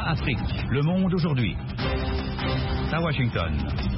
Afrique. Le Monde aujourd'hui. À Washington.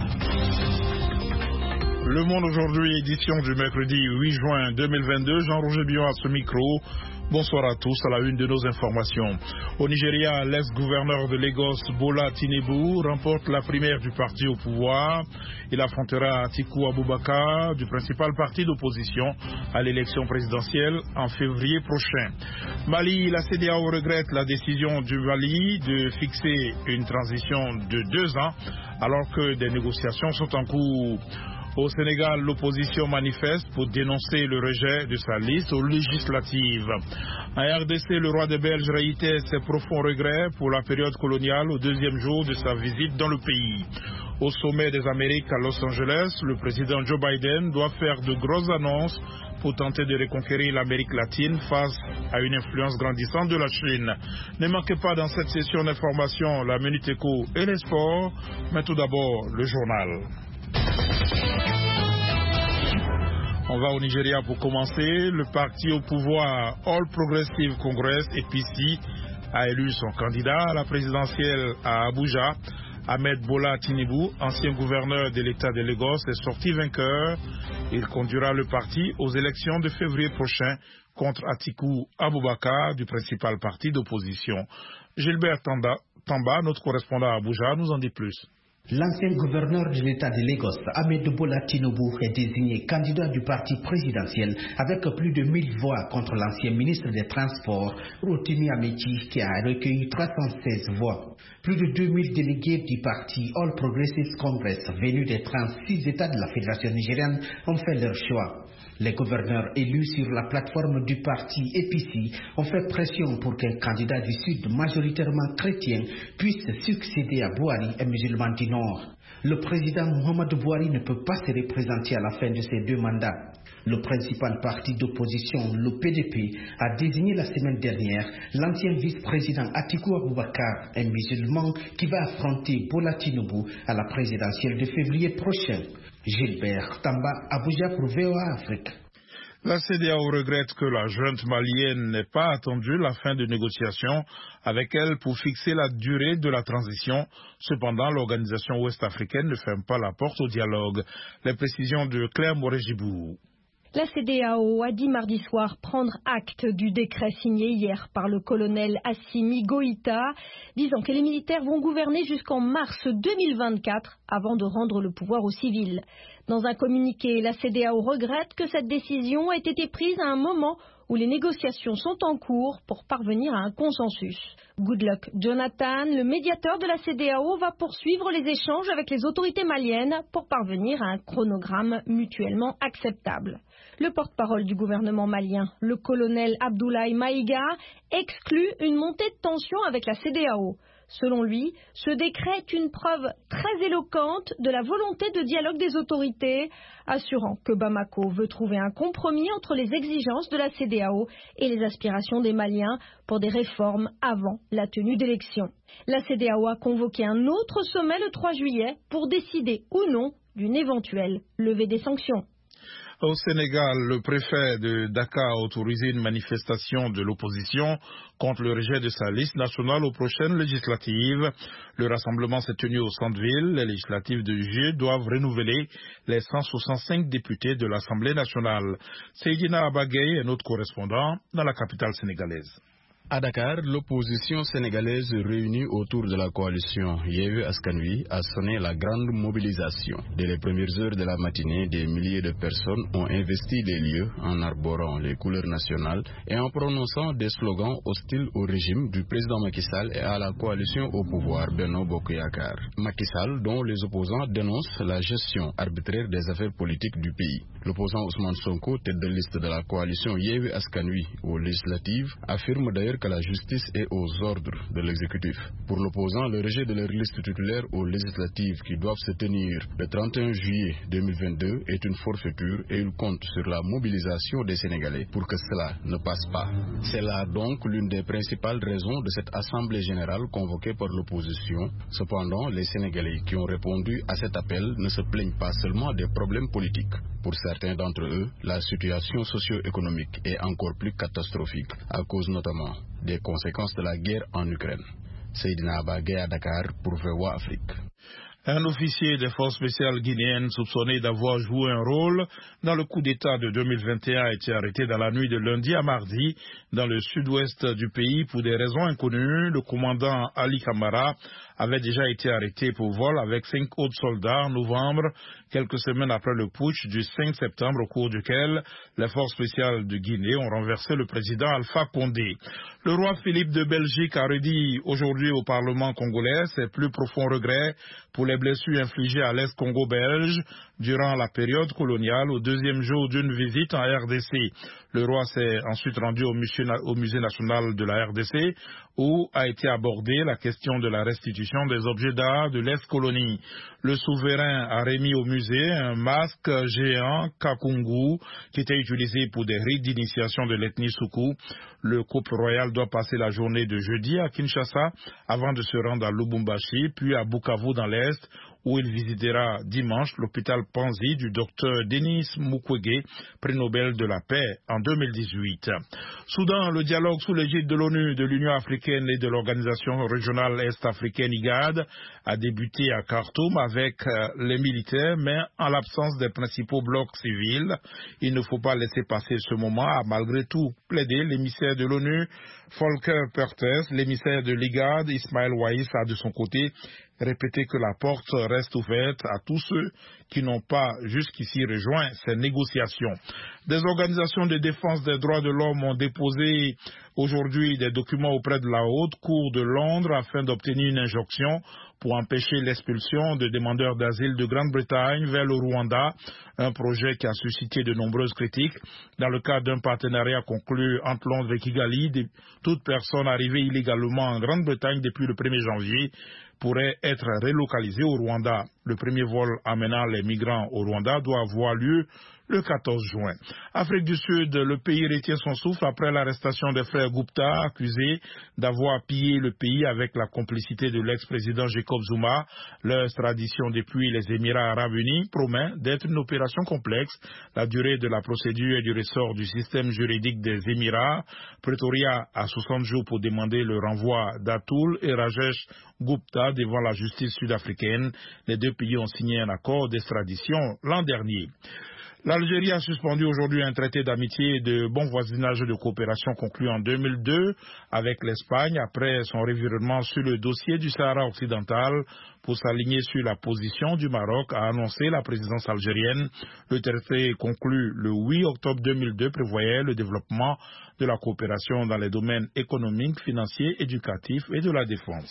Le Monde aujourd'hui, édition du mercredi 8 juin 2022. Jean-Roger Bion à ce micro. Bonsoir à tous, à la une de nos informations. Au Nigeria, l'ex-gouverneur de Lagos, Bola Tinubu, remporte la primaire du parti au pouvoir. Il affrontera Atiku Abubakar du principal parti d'opposition à l'élection présidentielle en février prochain. Mali, la CEDEAO regrette la décision du Mali de fixer une transition de 2 ans alors que des négociations sont en cours. Au Sénégal, l'opposition manifeste pour dénoncer le rejet de sa liste aux législatives. En RDC, le roi des Belges réitère ses profonds regrets pour la période coloniale au 2e jour de sa visite dans le pays. Au sommet des Amériques à Los Angeles, le président Joe Biden doit faire de grosses annonces pour tenter de reconquérir l'Amérique latine face à une influence grandissante de la Chine. Ne manquez pas dans cette session d'information la Minute Éco et les sports, mais tout d'abord le journal. On va au Nigeria pour commencer. Le parti au pouvoir All Progressive Congress, APC, a élu son candidat à la présidentielle à Abuja. Ahmed Bola Tinubu, ancien gouverneur de l'État de Lagos, est sorti vainqueur. Il conduira le parti aux élections de février prochain contre Atiku Abubakar du principal parti d'opposition. Gilbert Tamba, notre correspondant à Abuja, nous en dit plus. L'ancien gouverneur de l'État de Lagos, Ahmed Bola Tinubu, est désigné candidat du parti présidentiel avec plus de 1000 voix contre l'ancien ministre des Transports, Rotimi Amechi, qui a recueilli 316 voix. Plus de 2000 délégués du parti All Progressive Congress venus des 36 États de la Fédération nigériane ont fait leur choix. Les gouverneurs élus sur la plateforme du parti APC ont fait pression pour qu'un candidat du Sud majoritairement chrétien puisse succéder à Buhari, un musulman du Nord. Le président Muhammadu Buhari ne peut pas se représenter à la fin de ses 2 mandats. Le principal parti d'opposition, le PDP, a désigné la semaine dernière l'ancien vice-président Atiku Abubakar, un musulman qui va affronter Bola Tinubu à la présidentielle de février prochain. Gilbert Tamba, Abuja pour VOA Afrique. La CEDEAO regrette que la junte malienne n'ait pas attendu la fin de négociations avec elle pour fixer la durée de la transition. Cependant, l'organisation ouest-africaine ne ferme pas la porte au dialogue. Les précisions de Claire Moré-Gibou. La CEDEAO a dit mardi soir prendre acte du décret signé hier par le colonel Assimi Goïta, disant que les militaires vont gouverner jusqu'en mars 2024 avant de rendre le pouvoir aux civils. Dans un communiqué, la CEDEAO regrette que cette décision ait été prise à un moment où les négociations sont en cours pour parvenir à un consensus. Goodluck Jonathan, le médiateur de la CEDEAO, va poursuivre les échanges avec les autorités maliennes pour parvenir à un chronogramme mutuellement acceptable. Le porte-parole du gouvernement malien, le colonel Abdoulaye Maïga, exclut une montée de tension avec la CEDEAO. Selon lui, ce décret est une preuve très éloquente de la volonté de dialogue des autorités, assurant que Bamako veut trouver un compromis entre les exigences de la CEDEAO et les aspirations des Maliens pour des réformes avant la tenue d'élections. La CEDEAO a convoqué un autre sommet le 3 juillet pour décider ou non d'une éventuelle levée des sanctions. Au Sénégal, le préfet de Dakar a autorisé une manifestation de l'opposition contre le rejet de sa liste nationale aux prochaines législatives. Le rassemblement s'est tenu au centre-ville. Les législatives de juillet doivent renouveler les 165 députés de l'Assemblée nationale. Seydina Abagay est notre correspondant dans la capitale sénégalaise. À Dakar, l'opposition sénégalaise réunie autour de la coalition Yewwi Askan Wi a sonné la grande mobilisation. Dès les premières heures de la matinée, des milliers de personnes ont investi les lieux en arborant les couleurs nationales et en prononçant des slogans hostiles au régime du président Macky Sall et à la coalition au pouvoir Benno Bokk Yakaar. Macky Sall, dont les opposants dénoncent la gestion arbitraire des affaires politiques du pays. L'opposant Ousmane Sonko, tête de liste de la coalition Yewwi Askan Wi aux législatives, affirme d'ailleurs que la justice est aux ordres de l'exécutif. Pour l'opposant, le rejet de leur liste titulaire aux législatives qui doivent se tenir le 31 juillet 2022 est une forfaiture et il compte sur la mobilisation des Sénégalais pour que cela ne passe pas. C'est là donc l'une des principales raisons de cette assemblée générale convoquée par l'opposition. Cependant, les Sénégalais qui ont répondu à cet appel ne se plaignent pas seulement des problèmes politiques. Pour certains d'entre eux, la situation socio-économique est encore plus catastrophique, à cause notamment des conséquences de la guerre en Ukraine. Seydina Bagay à Dakar pour VOA Afrique. Un officier des forces spéciales guinéennes soupçonné d'avoir joué un rôle dans le coup d'État de 2021 a été arrêté dans la nuit de lundi à mardi dans le sud-ouest du pays pour des raisons inconnues. Le commandant Ali Kamara avait déjà été arrêté pour vol avec 5 autres soldats en novembre, quelques semaines après le putsch du 5 septembre au cours duquel les forces spéciales de Guinée ont renversé le président Alpha Condé. Le roi Philippe de Belgique a redit aujourd'hui au Parlement congolais ses plus profonds regrets pour les blessures infligées à l'Est Congo belge durant la période coloniale au deuxième jour d'une visite en RDC. Le roi s'est ensuite rendu au musée national de la RDC où a été abordée la question de la restitution des objets d'art de l'ex-colonie. Le souverain a remis au musée un masque géant Kakungu qui était utilisé pour des rites d'initiation de l'ethnie Soukou. Le couple royal doit passer la journée de jeudi à Kinshasa avant de se rendre à Lubumbashi puis à Bukavu dans l'Est où il visitera dimanche l'hôpital Panzi du docteur Denis Mukwege, prix Nobel de la paix en 2018. Soudan, le dialogue sous l'égide de l'ONU, de l'Union africaine et de l'organisation régionale est-africaine IGAD a débuté à Khartoum avec les militaires, mais en l'absence des principaux blocs civils. Il ne faut pas laisser passer ce moment, a malgré tout plaidé l'émissaire de l'ONU, Volker Perthes. L'émissaire de l'IGAD, Ismaël Waïs, a de son côté répéter que la porte reste ouverte à tous ceux qui n'ont pas jusqu'ici rejoint ces négociations. Des organisations de défense des droits de l'homme ont déposé aujourd'hui des documents auprès de la Haute Cour de Londres afin d'obtenir une injonction pour empêcher l'expulsion de demandeurs d'asile de Grande-Bretagne vers le Rwanda, un projet qui a suscité de nombreuses critiques. Dans le cadre d'un partenariat conclu entre Londres et Kigali, toute personne arrivée illégalement en Grande-Bretagne depuis le 1er janvier pourrait être relocalisée au Rwanda. Le premier vol amenant les migrants au Rwanda doit avoir lieu le 14 juin. Afrique du Sud, le pays retient son souffle après l'arrestation des frères Gupta, accusés d'avoir pillé le pays avec la complicité de l'ex-président Jacob Zuma. Leur extradition depuis les Émirats arabes unis promet d'être une opération complexe. La durée de la procédure est du ressort du système juridique des Émirats. Pretoria a 60 jours pour demander le renvoi d'Atul et Rajesh Gupta devant la justice sud-africaine. Les deux pays ont signé un accord d'extradition l'an dernier. L'Algérie a suspendu aujourd'hui un traité d'amitié et de bon voisinage et de coopération conclu en 2002 avec l'Espagne après son revirement sur le dossier du Sahara occidental pour s'aligner sur la position du Maroc, a annoncé la présidence algérienne. Le traité conclu le 8 octobre 2002 prévoyait le développement de la coopération dans les domaines économiques, financiers, éducatifs et de la défense.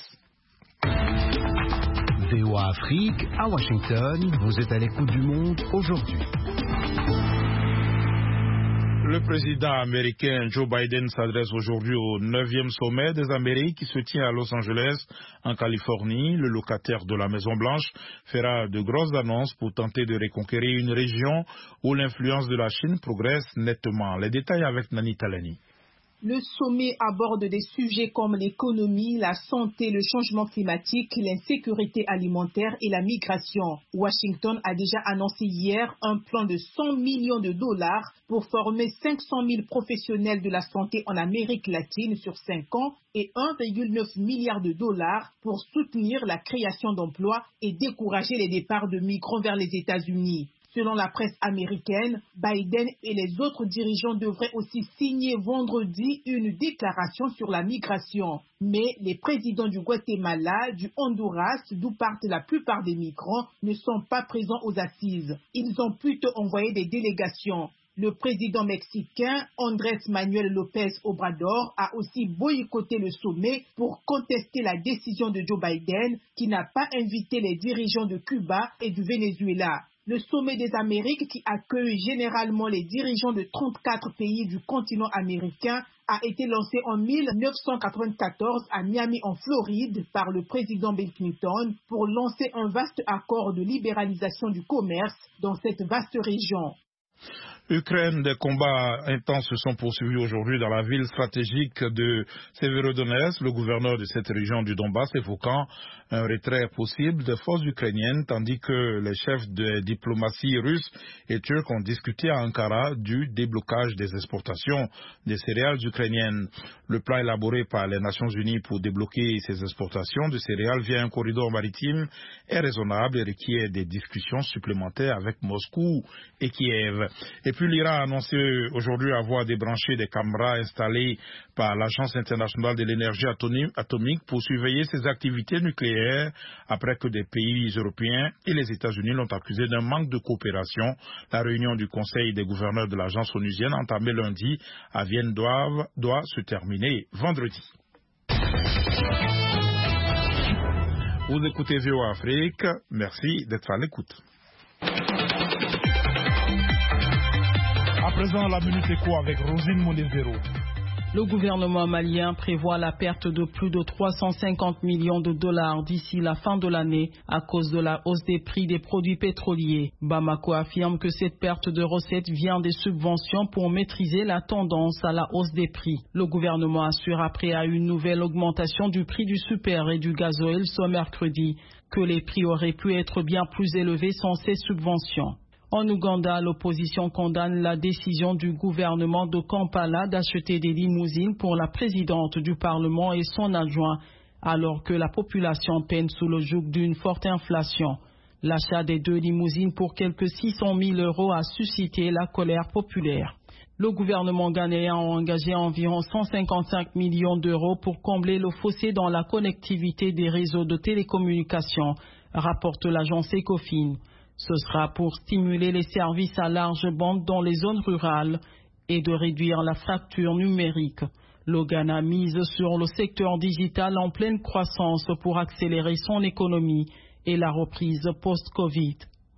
VOA Afrique, à Washington, vous êtes à l'écoute du monde aujourd'hui. Le président américain Joe Biden s'adresse aujourd'hui au 9e sommet des Amériques qui se tient à Los Angeles, en Californie. Le locataire de la Maison-Blanche fera de grosses annonces pour tenter de reconquérir une région où l'influence de la Chine progresse nettement. Les détails avec Nani Talani. Le sommet aborde des sujets comme l'économie, la santé, le changement climatique, l'insécurité alimentaire et la migration. Washington a déjà annoncé hier un plan de 100 millions de dollars pour former 500 000 professionnels de la santé en Amérique latine sur 5 ans et 1,9 milliard de dollars pour soutenir la création d'emplois et décourager les départs de migrants vers les États-Unis. Selon la presse américaine, Biden et les autres dirigeants devraient aussi signer vendredi une déclaration sur la migration. Mais les présidents du Guatemala, du Honduras, d'où partent la plupart des migrants, ne sont pas présents aux assises. Ils ont plutôt envoyé des délégations. Le président mexicain Andrés Manuel López Obrador a aussi boycotté le sommet pour contester la décision de Joe Biden qui n'a pas invité les dirigeants de Cuba et du Venezuela. Le sommet des Amériques, qui accueille généralement les dirigeants de 34 pays du continent américain, a été lancé en 1994 à Miami en Floride par le président Bill Clinton pour lancer un vaste accord de libéralisation du commerce dans cette vaste région. Ukraine, des combats intenses se sont poursuivis aujourd'hui dans la ville stratégique de Severodonetsk, le gouverneur de cette région du Donbass évoquant un retrait possible des forces ukrainiennes, tandis que les chefs de diplomatie russes et turcs ont discuté à Ankara du déblocage des exportations des céréales ukrainiennes. Le plan élaboré par les Nations Unies pour débloquer ces exportations de céréales via un corridor maritime est raisonnable et requiert des discussions supplémentaires avec Moscou et Kiev. Et puis l'Iran a annoncé aujourd'hui avoir débranché des caméras installées par l'Agence internationale de l'énergie atomique pour surveiller ses activités nucléaires après que des pays européens et les États-Unis l'ont accusé d'un manque de coopération. La réunion du Conseil des gouverneurs de l'agence onusienne entamée lundi à Vienne doit se terminer vendredi. Vous écoutez VOA Afrique. Merci d'être à l'écoute. À présent, la Minute Éco avec Rosine Monezero. Le gouvernement malien prévoit la perte de plus de 350 millions de dollars d'ici la fin de l'année à cause de la hausse des prix des produits pétroliers. Bamako affirme que cette perte de recettes vient des subventions pour maîtriser la tendance à la hausse des prix. Le gouvernement assure après à une nouvelle augmentation du prix du super et du gasoil ce mercredi que les prix auraient pu être bien plus élevés sans ces subventions. En Ouganda, l'opposition condamne la décision du gouvernement de Kampala d'acheter des limousines pour la présidente du Parlement et son adjoint, alors que la population peine sous le joug d'une forte inflation. L'achat des 2 limousines pour quelques 600 000 € a suscité la colère populaire. Le gouvernement ghanéen a engagé environ 155 millions d'euros pour combler le fossé dans la connectivité des réseaux de télécommunications, rapporte l'agence Ecofin. Ce sera pour stimuler les services à large bande dans les zones rurales et de réduire la fracture numérique. Le Ghana mise sur le secteur digital en pleine croissance pour accélérer son économie et la reprise post-Covid.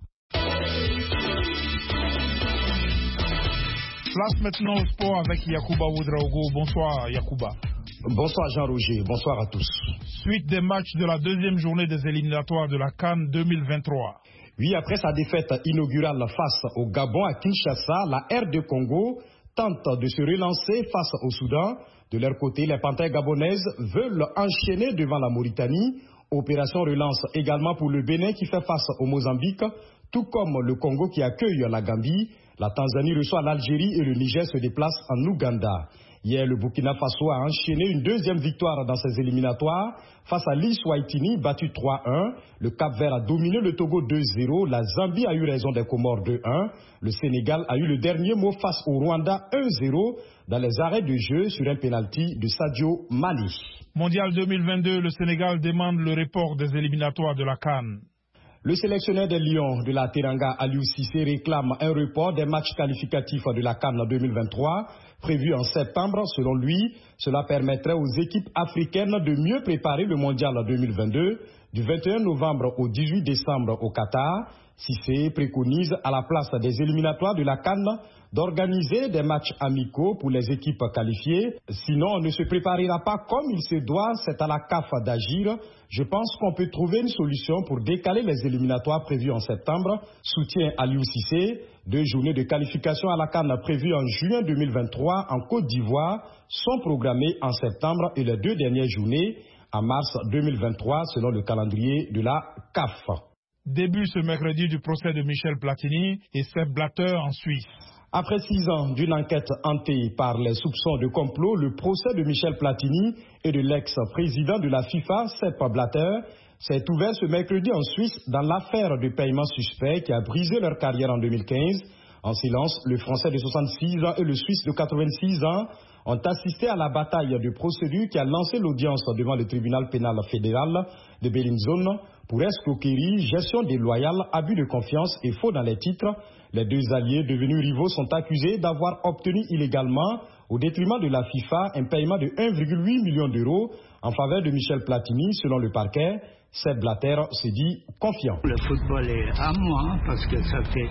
Place maintenant au sport avec Yacouba Ouedraogo. Bonsoir Yacouba. Bonsoir Jean-Roger, bonsoir à tous. Suite des matchs de la deuxième journée des éliminatoires de la CAN 2023. Oui, après sa défaite inaugurale face au Gabon à Kinshasa, la RD Congo tente de se relancer face au Soudan. De leur côté, les Panthères gabonaises veulent enchaîner devant la Mauritanie. Opération relance également pour le Bénin qui fait face au Mozambique, tout comme le Congo qui accueille la Gambie. La Tanzanie reçoit l'Algérie et le Niger se déplace en Ouganda. Hier, le Burkina Faso a enchaîné une deuxième victoire dans ses éliminatoires face à l'Eswatini, battu 3-1. Le Cap-Vert a dominé le Togo 2-0. La Zambie a eu raison des Comores 2-1. Le Sénégal a eu le dernier mot face au Rwanda 1-0 dans les arrêts de jeu sur un pénalty de Sadio Mané. Mondial 2022, le Sénégal demande le report des éliminatoires de la CAN. Le sélectionneur des Lions de la Teranga, Aliou Cissé, réclame un report des matchs qualificatifs de la CAN 2023, prévu en septembre. Selon lui, cela permettrait aux équipes africaines de mieux préparer le Mondial 2022, du 21 novembre au 18 décembre au Qatar. Cissé préconise à la place des éliminatoires de la CAN d'organiser des matchs amicaux pour les équipes qualifiées. Sinon, on ne se préparera pas comme il se doit. C'est à la CAF d'agir. Je pense qu'on peut trouver une solution pour décaler les éliminatoires prévus en septembre. Soutien Aliou Cissé. 2 journées de qualification à la CAN prévues en juin 2023 en Côte d'Ivoire sont programmées en septembre et les 2 dernières journées en mars 2023 selon le calendrier de la CAF. Début ce mercredi du procès de Michel Platini et Sepp Blatter en Suisse. Après 6 ans d'une enquête hantée par les soupçons de complot, le procès de Michel Platini et de l'ex-président de la FIFA, Sepp Blatter, s'est ouvert ce mercredi en Suisse dans l'affaire de paiement suspect qui a brisé leur carrière en 2015. En silence, le Français de 66 ans et le Suisse de 86 ans ont assisté à la bataille de procédure qui a lancé l'audience devant le tribunal pénal fédéral de Bellinzone pour escroquerie, gestion déloyale, abus de confiance et faux dans les titres. Les 2 alliés devenus rivaux sont accusés d'avoir obtenu illégalement, au détriment de la FIFA, un paiement de 1,8 million d'euros en faveur de Michel Platini, selon le parquet. Sepp Blatter se dit confiant. Le football est à moi parce que ça fait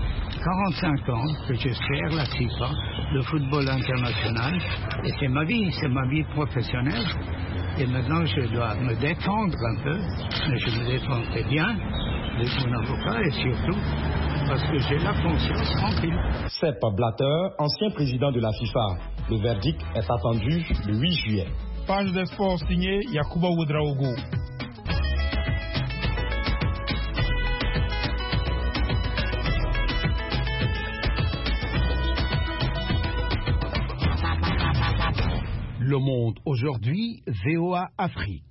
45 ans que je sers la FIFA, le football international, et c'est ma vie professionnelle. Et maintenant, je dois me défendre un peu, mais je me défends très bien avec mon avocat et surtout parce que j'ai la conscience tranquille. Sepp Blatter, ancien président de la FIFA. Le verdict est attendu le 8 juillet. Page des sports signée Yakuba Ouedraogo. Le Monde aujourd'hui, VOA Afrique.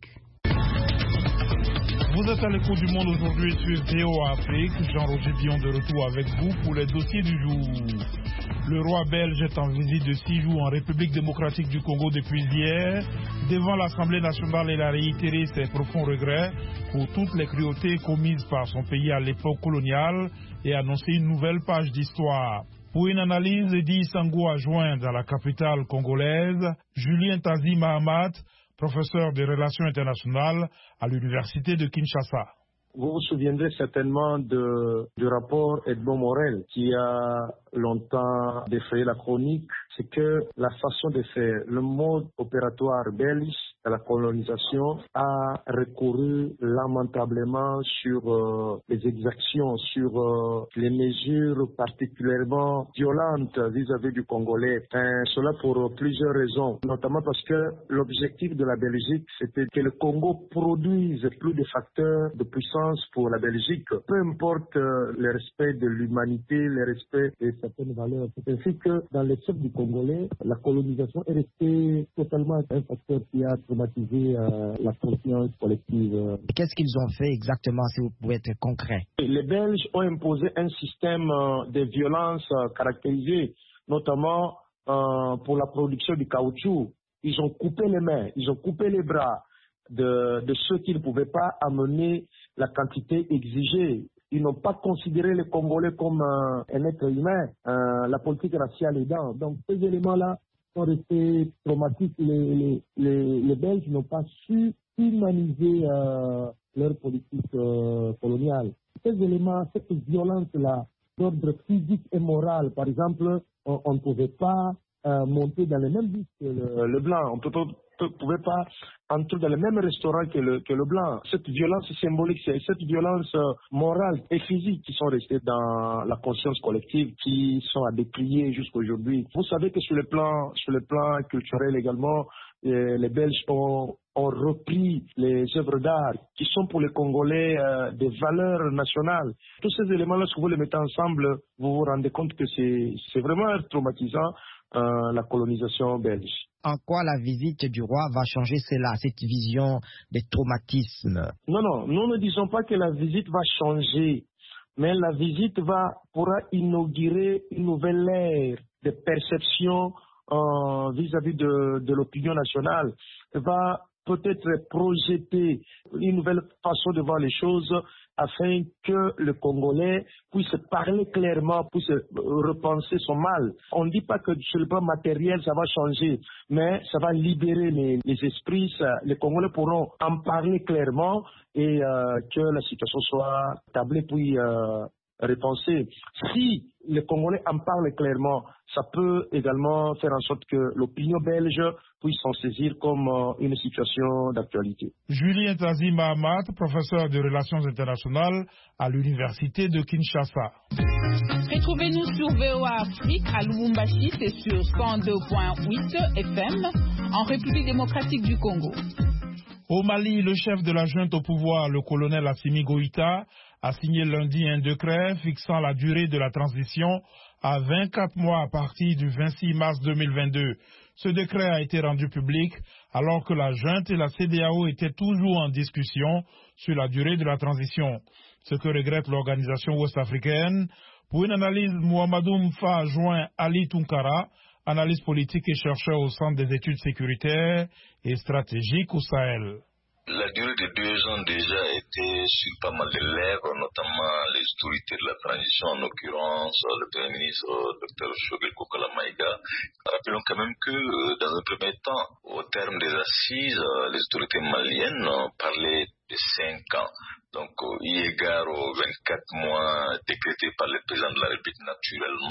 Vous êtes à l'écoute du Monde aujourd'hui sur VOA Afrique. Jean-Roger Bion de retour avec vous pour les dossiers du jour. Le roi belge est en visite de 6 jours en République démocratique du Congo depuis hier. Devant l'Assemblée nationale, il a réitéré ses profonds regrets pour toutes les cruautés commises par son pays à l'époque coloniale et annoncé une nouvelle page d'histoire. Pour une analyse, Eddy Sango a joint dans la capitale congolaise Julien Tazi Mahamat, professeur de relations internationales à l'université de Kinshasa. Vous vous souviendrez certainement du rapport Edmond Morel qui a longtemps défrayé la chronique. C'est que la façon de faire, le mode opératoire belge de la colonisation a recouru lamentablement sur les exactions, sur les mesures particulièrement violentes vis-à-vis du Congolais. Cela pour plusieurs raisons, notamment parce que l'objectif de la Belgique, c'était que le Congo produise plus de facteurs de puissance pour la Belgique, peu importe le respect de l'humanité, le respect de certaines valeurs. C'est ainsi que dans les chefs du Congolais, la colonisation est restée totalement un facteur qui a traumatisé la conscience collective. Qu'est-ce qu'ils ont fait exactement, si vous pouvez être concret? Les Belges ont imposé un système de violence caractérisé, notamment pour la production du caoutchouc. Ils ont coupé les mains, ils ont coupé les bras de ceux qui ne pouvaient pas amener la quantité exigée. Ils n'ont pas considéré les Congolais comme un être humain. La politique raciale est dedans. Donc ces éléments-là sont restés traumatiques. Les Belges n'ont pas su humaniser leur politique coloniale. Ces éléments, cette violence-là, d'ordre physique et moral, par exemple, on ne pouvait pas monter dans le même bus que le blanc. On ne pouvait pas entrer dans le même restaurant que le blanc. Cette violence symbolique, c'est cette violence morale et physique qui sont restées dans la conscience collective, qui sont à déplier jusqu'aujourd'hui. Vous savez que sur le plan culturel également, les Belges ont repris les œuvres d'art qui sont pour les Congolais des valeurs nationales. Tous ces éléments-là, si vous les mettez ensemble, vous vous rendez compte que c'est vraiment traumatisant, la colonisation belge. En quoi la visite du roi va changer cela, cette vision des traumatismes? Non, nous ne disons pas que la visite va changer, mais la visite pourra inaugurer une nouvelle ère de perception vis-à-vis de l'opinion nationale, va peut-être projeter une nouvelle façon de voir les choses afin que le Congolais puisse parler clairement, puisse repenser son mal. On ne dit pas que sur le plan matériel ça va changer, mais ça va libérer les esprits. Les Congolais pourront en parler clairement et que la situation soit tablée puis repensée. Si les Congolais en parlent clairement, ça peut également faire en sorte que l'opinion belge puisse s'en saisir comme une situation d'actualité. Julien Tazi Mahamat, professeur de relations internationales à l'université de Kinshasa. Retrouvez-nous sur VOA Afrique à Lubumbashi, c'est sur 102.8 FM en République démocratique du Congo. Au Mali, le chef de la junte au pouvoir, le colonel Assimi Goïta, a signé lundi un décret fixant la durée de la transition à 24 mois à partir du 26 mars 2022. Ce décret a été rendu public alors que la junte et la CEDEAO étaient toujours en discussion sur la durée de la transition. Ce que regrette l'organisation ouest-africaine. Pour une analyse, Mohamedou Mfa a joint Ali Tunkara, analyste politique et chercheur au Centre des études sécuritaires et stratégiques au Sahel. La durée de 2 ans déjà a été sur pas mal de lèvres, notamment les autorités de la transition, en l'occurrence le Premier ministre Dr Shogel Kokala Maïga. Rappelons quand même que dans un premier temps, au terme des assises, les autorités maliennes parlaient de 5 ans. Donc, eu égard aux 24 mois décrétés par le président de la République naturellement,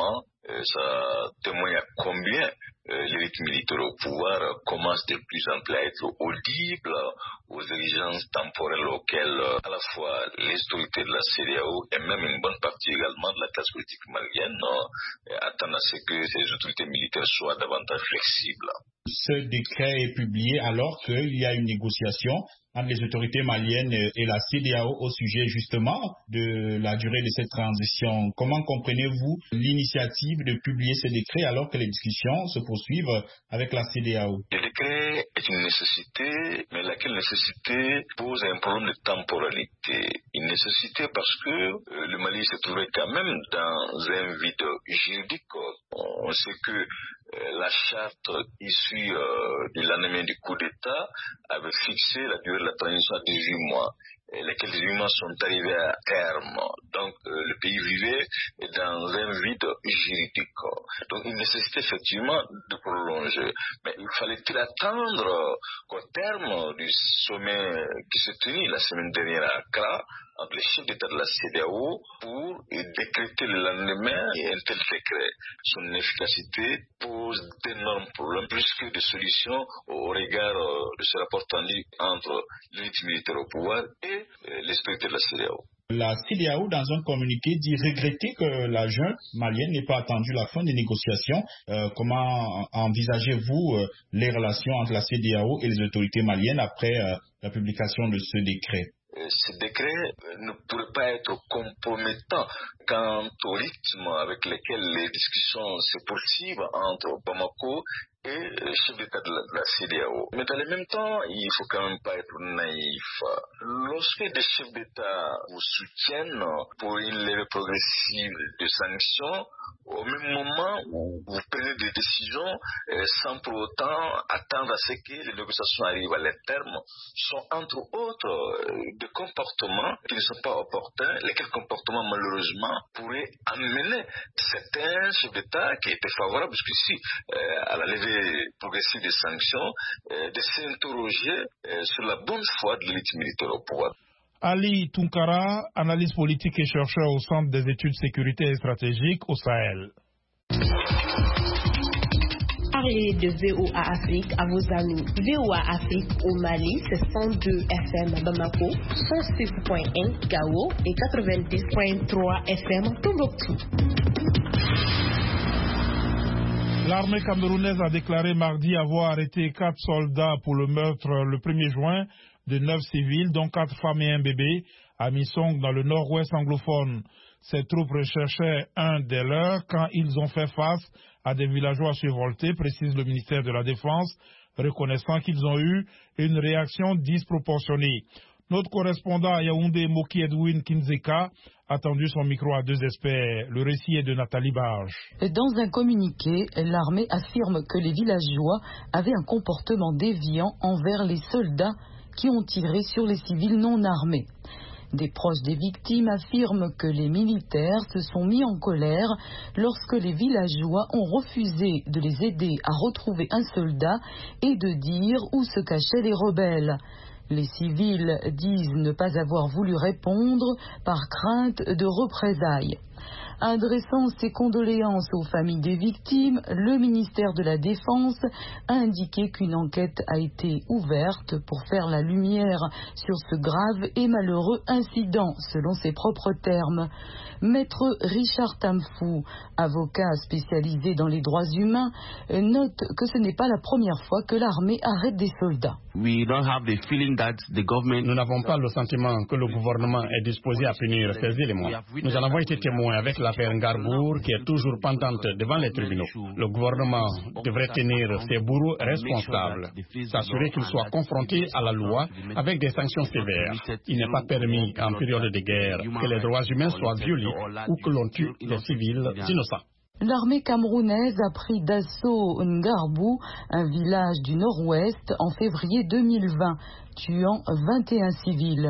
ça témoigne à combien l'élite militaire au pouvoir commence de plus en plus à être audible aux exigences temporelles auxquelles à la fois les autorités de la CEDEAO et même une bonne partie également de la classe politique malienne attendent à ce que ces autorités militaires soient davantage flexibles. Ce décret est publié alors qu'il y a une négociation entre les autorités maliennes et la CEDEAO au sujet justement de la durée de cette transition. Comment comprenez-vous l'initiative de publier ce décret alors que les discussions se poursuivent avec la CEDEAO? Le décret est une nécessité, mais laquelle nécessité pose un problème de temporalité. Une nécessité parce que le Mali se trouvait quand même dans un vide juridique. On sait que la charte issue du lendemain du coup d'État avait fixé la durée de la transition à 18 mois. Lesquels 18 mois sont arrivés à terme. Donc le pays vivait dans un vide juridique. Donc il nécessitait effectivement de prolonger. Mais il fallait-il attendre qu'au terme du sommet qui s'est tenu la semaine dernière à Accra entre les chefs d'État de la CEDEAO pour décréter le lendemain un tel décret. Son efficacité pose d'énormes problèmes, plus que des solutions au regard de ce rapport tendu entre l'élite militaire au pouvoir et les autorités de la CEDEAO. La CEDEAO, dans un communiqué, dit regretter que la junte malienne n'ait pas attendu la fin des négociations. Comment envisagez-vous les relations entre la CEDEAO et les autorités maliennes après la publication de ce décret? Ce décret ne pourrait pas être compromettant quant au rythme avec lequel les discussions se poursuivent entre Bamako et le chef d'État de la CEDEAO. Mais dans le même temps, il ne faut quand même pas être naïf. Lorsque des chefs d'État vous soutiennent pour une levée progressive de sanctions, au même moment où vous prenez des décisions sans pour autant attendre à ce que les négociations arrivent à leur terme, sont entre autres des comportements qui ne sont pas opportuns, lesquels comportements malheureusement pourraient amener certains chefs d'État qui étaient favorables jusqu'ici à la levée progressive des sanctions de s'interroger sur la bonne foi de l'élite militaire au pouvoir. Ali Tunkara, analyste politique et chercheur au Centre des études sécurité et stratégiques au Sahel. Parlez de VOA Afrique à vos amis. VOA Afrique au Mali, c'est 102 FM Bamako, 106.1 Gao et 90.3 FM Tombouctou. L'armée camerounaise a déclaré mardi avoir arrêté 4 soldats pour le meurtre le 1er juin de 9 civils, dont 4 femmes et un bébé, à Missong, dans le nord-ouest anglophone. Ces troupes recherchaient un des leurs quand ils ont fait face à des villageois survoltés, précise le ministère de la Défense, reconnaissant qu'ils ont eu une réaction disproportionnée. Notre correspondant à Yaoundé, Moki Edwin Kinzeka, a tendu son micro à 2 experts. Le récit est de Nathalie Barge. Dans un communiqué, l'armée affirme que les villageois avaient un comportement déviant envers les soldats qui ont tiré sur les civils non armés. Des proches des victimes affirment que les militaires se sont mis en colère lorsque les villageois ont refusé de les aider à retrouver un soldat et de dire où se cachaient les rebelles. Les civils disent ne pas avoir voulu répondre par crainte de représailles. Adressant ses condoléances aux familles des victimes, le ministère de la Défense a indiqué qu'une enquête a été ouverte pour faire la lumière sur ce grave et malheureux incident, selon ses propres termes. Maître Richard Tamfou, avocat spécialisé dans les droits humains, note que ce n'est pas la première fois que l'armée arrête des soldats. Nous n'avons pas le sentiment que le gouvernement est disposé à punir ces éléments. Nous en avons été témoins avec l'affaire Ngargour qui est toujours pendante devant les tribunaux. Le gouvernement devrait tenir ses bourreaux responsables, s'assurer qu'ils soient confrontés à la loi avec des sanctions sévères. Il n'est pas permis en période de guerre que les droits humains soient violés ou que l'on tue des civils innocents. L'armée camerounaise a pris d'assaut Ngarbou, un village du nord-ouest, en février 2020, tuant 21 civils.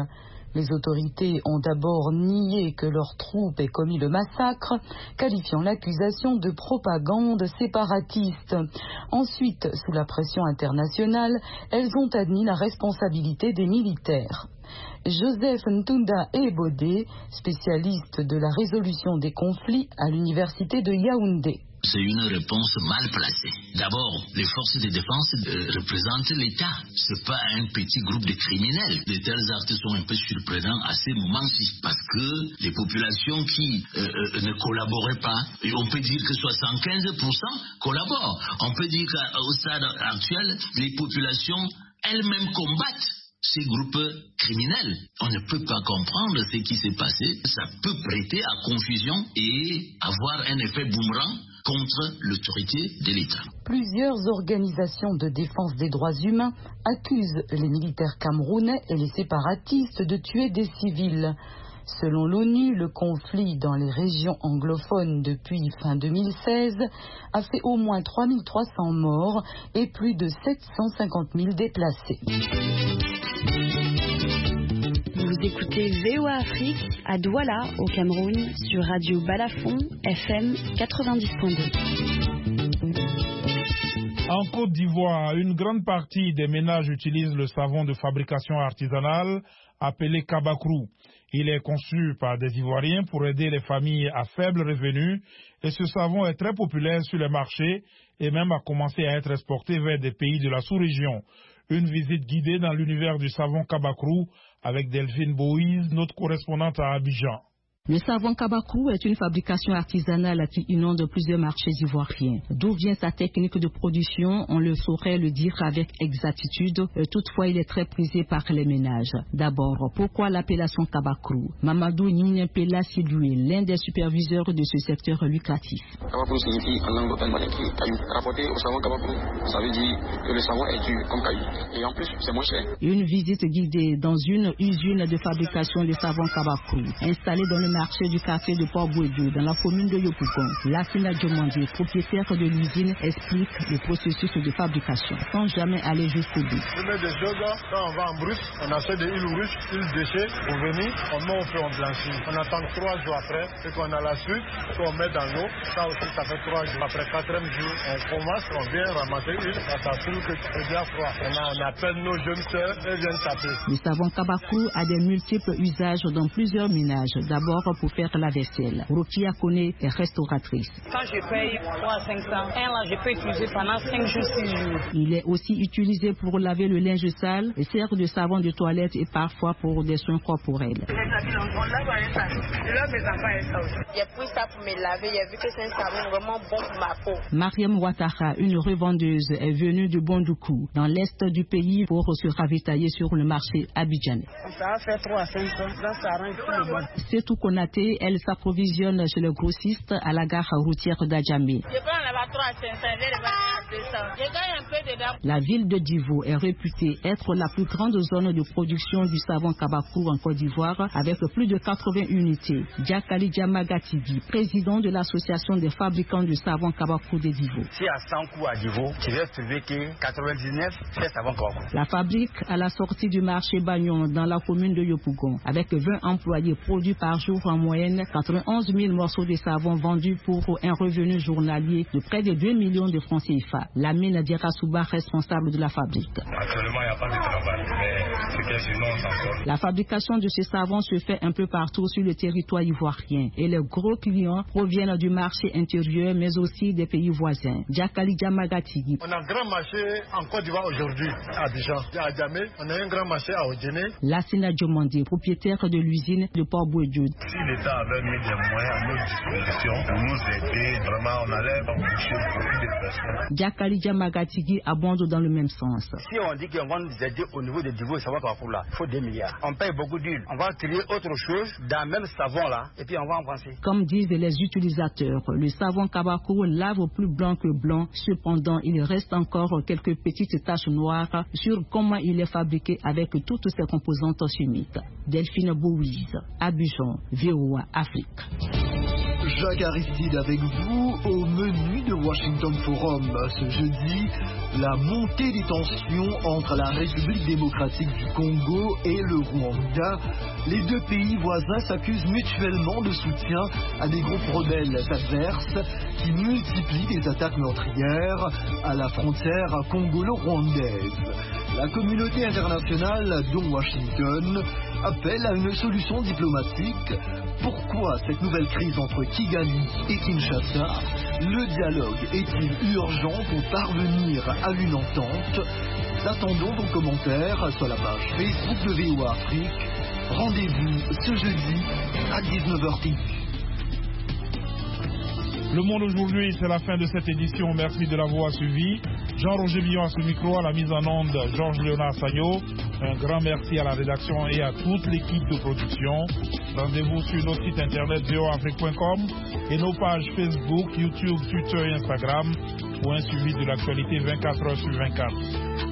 Les autorités ont d'abord nié que leurs troupes aient commis le massacre, qualifiant l'accusation de propagande séparatiste. Ensuite, sous la pression internationale, elles ont admis la responsabilité des militaires. Joseph Ntunda Ebode, spécialiste de la résolution des conflits à l'université de Yaoundé. C'est une réponse mal placée. D'abord, les forces de défense représentent l'État. Ce n'est pas un petit groupe de criminels. De tels actes sont un peu surprenants à ces moments-ci parce que les populations qui ne collaboraient pas, on peut dire que 75% collaborent. On peut dire qu'au stade actuel, les populations elles-mêmes combattent ces groupes criminels. On ne peut pas comprendre ce qui s'est passé. Ça peut prêter à confusion et avoir un effet boomerang contre l'autorité de l'État. Plusieurs organisations de défense des droits humains accusent les militaires camerounais et les séparatistes de tuer des civils. Selon l'ONU, le conflit dans les régions anglophones depuis fin 2016 a fait au moins 3300 morts et plus de 750 000 déplacés. Vous écoutez VOA Afrique à Douala, au Cameroun, sur Radio Balafon, FM 90.2. En Côte d'Ivoire, une grande partie des ménages utilisent le savon de fabrication artisanale appelé Kabakrou. Il est conçu par des Ivoiriens pour aider les familles à faible revenu et ce savon est très populaire sur les marchés et même a commencé à être exporté vers des pays de la sous-région. Une visite guidée dans l'univers du savon Kabakrou avec Delphine Boïse, notre correspondante à Abidjan. Le savon Kabakrou est une fabrication artisanale qui inonde plusieurs marchés ivoiriens. D'où vient sa technique de production, on le saurait le dire avec exactitude. Toutefois, il est très prisé par les ménages. D'abord, pourquoi l'appellation Kabakrou? Mamadou Nignepela Sidoué, l'un des superviseurs de ce secteur lucratif. Kabakrou signifie en langue caillou. Rapporté au savon Kabakrou, ça veut dire que le savon est dur comme caillou. Et en plus, c'est moins cher. Une visite guidée dans une usine de fabrication de savon Kabakrou, installée dans le marché du quartier de Port-Bouédou, dans la commune de Yopougon. Lassina Diomandi, propriétaire de l'usine, explique le processus de fabrication, sans jamais aller jusqu'au bout. On met des choses, quand on va en brousse, on achète des huiles rouges, huiles déchets, on venit, on met au feu, on blanchit. On attend 3 jours après, et qu'on a la suite, qu'on met dans l'eau, ça aussi ça fait 3 jours. Après 4e jour, on commence, on vient ramasser l'huile, ça s'assure que c'est bien froid. On appelle nos jeunes sœurs, elles viennent taper. Le savon Kabakrou a des multiples usages dans plusieurs ménages. D'abord, pour faire la vaisselle. Rokia Kone est restauratrice. Quand je paye 3 à 500, là je peux utiliser pendant 5 jours, 6 jours. Il est aussi utilisé pour laver le linge sale et sert de savon de toilette et parfois pour des soins corporels. Les habits, on lave avec ça. Je lave mes enfants avec ça aussi. J'ai pris ça pour me laver. J'ai vu que c'est un savon vraiment bon pour ma peau. Mariam Ouattara, une revendeuse, est venue de Bondoukou, dans l'est du pays, pour se ravitailler sur le marché abidjanais. Ça va faire 3 à 5 ans. Ça arrange tout le monde. C'est tout Konaté. Elle s'approvisionne chez le grossiste à la gare routière d'Adjamé. Je prends là-bas 3 à 500, elle va à 200. Je gagne un peu dedans. La ville de Divo est réputée être la plus grande zone de production du savon Kabakrou en Côte d'Ivoire, avec plus de 80 unités. Diakali Diamagatigi, président de l'association des fabricants du savon Kabakrou de Divo. Si à 100 coups à Divo, tu vas trouver que 99 c'est savon Kabakrou. La fabrique à la sortie du marché Bagnon dans la commune de Yopougon, avec 20 employés produits par jour en moyenne 91 000 morceaux de savon vendus pour un revenu journalier de près de 2 millions de francs CFA. Lamine Dierasouba, responsable de la fabrique. Actuellement, il n'y a pas de travail, mais ce qui est sinon, on s'en sort. La fabrication de ce savon se fait un peu partout sur le territoire ivoirien et les gros clients proviennent du marché intérieur mais aussi des pays voisins. Diakali Diamagatigi. On a un grand marché en Côte d'Ivoire aujourd'hui, à Abidjan. À Djamé, on a un grand marché à Odjene. Lassina Diomandi, propriétaire de l'usine de Port-Bouédou. Si l'État avait mis des moyens à notre disposition pour nous aider, vraiment on allait embaucher beaucoup de personnes. Diakali Diamagatigi abonde dans le même sens. Si on dit qu'on va nous aider au niveau des Divo, ça va pas pour là. Il faut 2 milliards. On paye beaucoup d'huile. On va créer autre chose dans le même savon là et puis on va avancer. Comme disent les utilisateurs, le savon Kabakrou lave plus blanc que blanc. Cependant, il reste encore quelques petites taches noires sur comment il est fabriqué avec toutes ses composantes chimiques. Delphine Bouise, Abidjan, VOA Afrique. Jacques Aristide avec vous. Au menu de Washington Forum ce jeudi, la montée des tensions entre la République démocratique du Congo et le Rwanda. Les deux pays voisins s'accusent mutuellement de soutien à des groupes rebelles adverses qui multiplient des attaques meurtrières à la frontière congolo-rwandaise. La communauté internationale, dont Washington, appelle à une solution diplomatique. Pourquoi cette nouvelle crise entre Kigali et Kinshasa? Le dialogue est-il urgent pour parvenir à une entente? Attendons vos commentaires sur la page Facebook de VOA Afrique. Rendez-vous ce jeudi à 19h30. Le Monde aujourd'hui, c'est la fin de cette édition. Merci de l'avoir suivi. Jean-Roger Billon à ce micro, à la mise en onde, Georges-Léonard Sagno. Un grand merci à la rédaction et à toute l'équipe de production. Rendez-vous sur nos sites internet voafrique.com et nos pages Facebook, YouTube, Twitter et Instagram pour un suivi de l'actualité 24 heures sur 24.